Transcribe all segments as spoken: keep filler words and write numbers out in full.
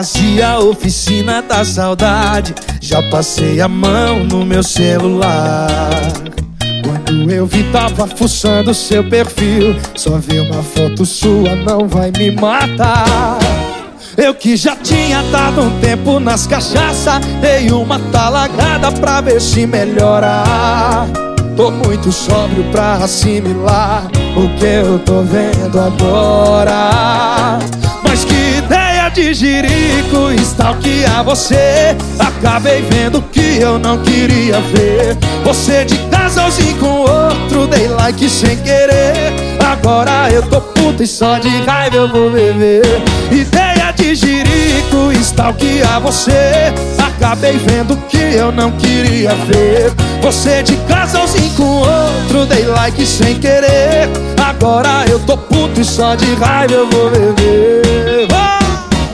vazia, oficina da saudade. Já passei a mão no meu celular. Quando eu vi, tava fuçando seu perfil. Só vi uma foto sua, não vai me matar. Eu que já tinha dado um tempo nas cachaça, dei uma talagada pra ver se melhora. Tô muito sóbrio pra assimilar o que eu tô vendo agora. Mas que ideia de jirico stalkear você. Acabei vendo que eu não queria ver. Você de casalzinho com outro, dei like sem querer. Agora eu tô puto e só de raiva eu vou beber. Ideia de jirico stalkear você. Acabei vendo que eu não queria ver. Você de casalzinho com outro, dei like sem querer. Agora eu tô puto e só de raiva eu vou beber. Oh!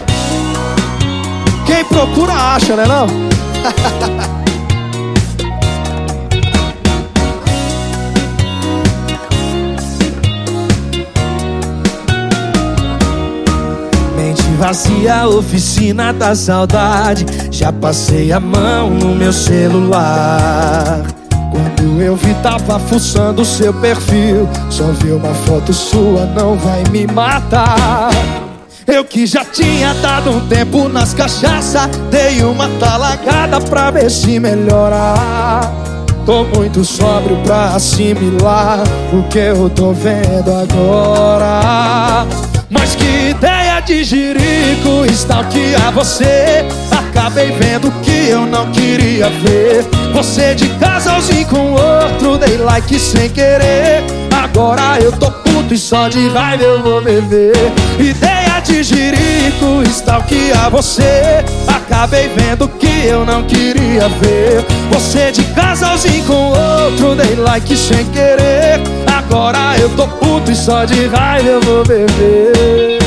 Quem procura acha, né não? Mente vazia, oficina da saudade. Já passei a mão no meu celular. Quando eu vi, tava fuçando seu perfil. Só vi uma foto sua, não vai me matar. Eu que já tinha dado um tempo nas cachaça, dei uma talagada pra ver se melhora. Tô muito sóbrio pra assimilar o que eu tô vendo agora. Mas que ideia de jirico stalkear você. Acabei vendo que eu não queria ver. Você de casalzinho com outro, dei like sem querer. Agora eu tô puto e só de raiva eu vou beber. Ideia de jirico stalkear você. Acabei vendo que eu não queria ver. Você de casalzinho com outro, dei like sem querer. Agora eu tô puto e só de raiva eu vou beber.